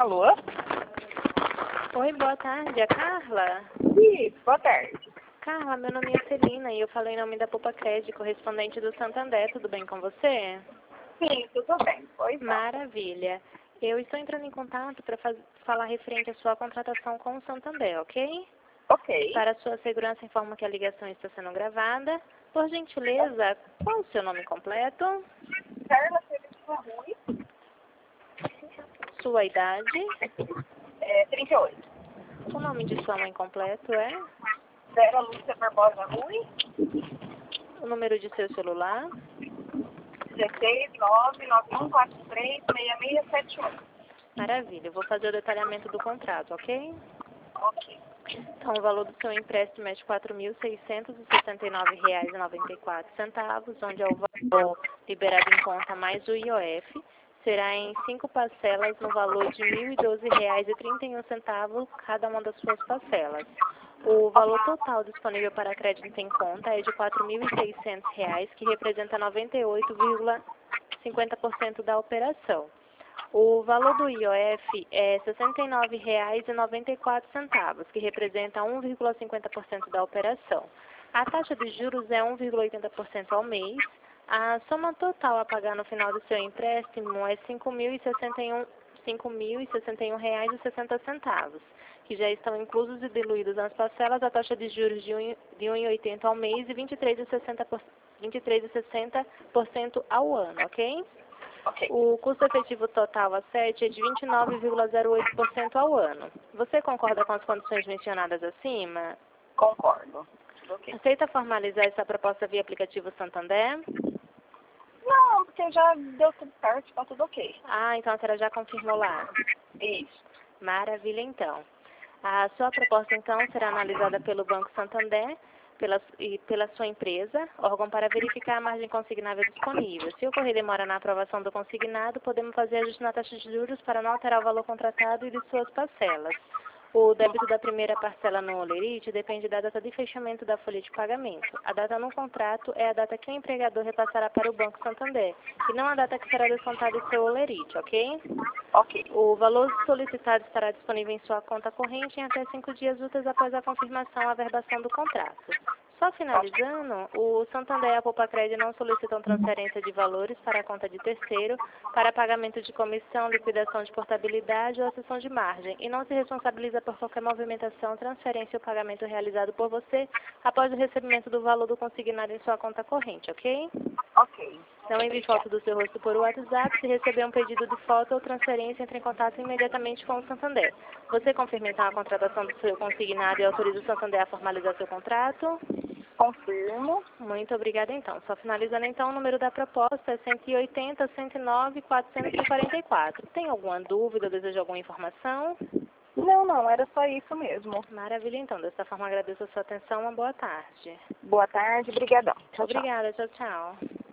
Alô? Oi, boa tarde, é Carla? Isso, boa tarde. Carla, meu nome é Celina e eu falo em nome da Poupa Crédito, correspondente do Santander. Tudo bem com você? Sim, tudo bem. Pois não. Maravilha. Eu estou entrando em contato para falar referente à sua contratação com o Santander, ok? Ok. Para sua segurança, informo que a ligação está sendo gravada. Por gentileza, qual o seu nome completo? Carla Felipe Rui, Sua idade? 38. O nome de sua mãe completo é? Vera Lúcia Barbosa Rui, O número de seu celular? 16 99143 6678. Maravilha. Eu vou fazer o detalhamento do contrato, ok? Ok. Então, o valor do seu empréstimo é de R$ 4.669,94, onde é o valor liberado em conta mais o IOF, será em 5 parcelas no valor de R$ 1.012,31 cada uma das suas parcelas. O valor total disponível para crédito em conta é de R$ 4.600, que representa 98,50% da operação. O valor do IOF é R$ 69,94, que representa 1,50% da operação. A taxa de juros é 1,80% ao mês. A soma total a pagar no final do seu empréstimo é R$ 5.061,60, que já estão inclusos e diluídos nas parcelas a taxa de juros de 1,80% ao mês e 23,60% ao ano, ok? Ok. O custo efetivo total a 7 é de 29,08% ao ano. Você concorda com as condições mencionadas acima? Concordo. Tudo ok. Aceita formalizar essa proposta via aplicativo Santander? Não, porque já deu tudo certo, tá tudo ok. Ah, então a senhora já confirmou lá. Isso. Maravilha, então. A sua proposta, então, será analisada pelo Banco Santander e pela sua empresa, órgão para verificar a margem consignável disponível. Se ocorrer demora na aprovação do consignado, podemos fazer ajuste na taxa de juros para não alterar o valor contratado e de suas parcelas. O débito da primeira parcela no Olerite depende da data de fechamento da folha de pagamento. A data no contrato é a data que o empregador repassará para o Banco Santander, e não a data que será descontada em seu Olerite, ok? Ok. O valor solicitado estará disponível em sua conta corrente em até 5 dias úteis após a confirmação e averbação do contrato. Só finalizando, o Santander e a Poupa Crédito não solicitam transferência de valores para a conta de terceiro para pagamento de comissão, liquidação de portabilidade ou acessão de margem e não se responsabiliza por qualquer movimentação, transferência ou pagamento realizado por você após o recebimento do valor do consignado em sua conta corrente, ok? Ok. Não envie foto do seu rosto por WhatsApp. Se receber um pedido de foto ou transferência, entre em contato imediatamente com o Santander. Você confirma então a contratação do seu consignado e autoriza o Santander a formalizar seu contrato? Confirmo. Muito obrigada então. Só finalizando então, o número da proposta é 180-109-444. Tem alguma dúvida ou deseja alguma informação? Não, era só isso mesmo. Maravilha então. Dessa forma agradeço a sua atenção. Uma boa tarde. Boa tarde, brigadão. Tchau, tchau. Obrigada. Tchau, tchau.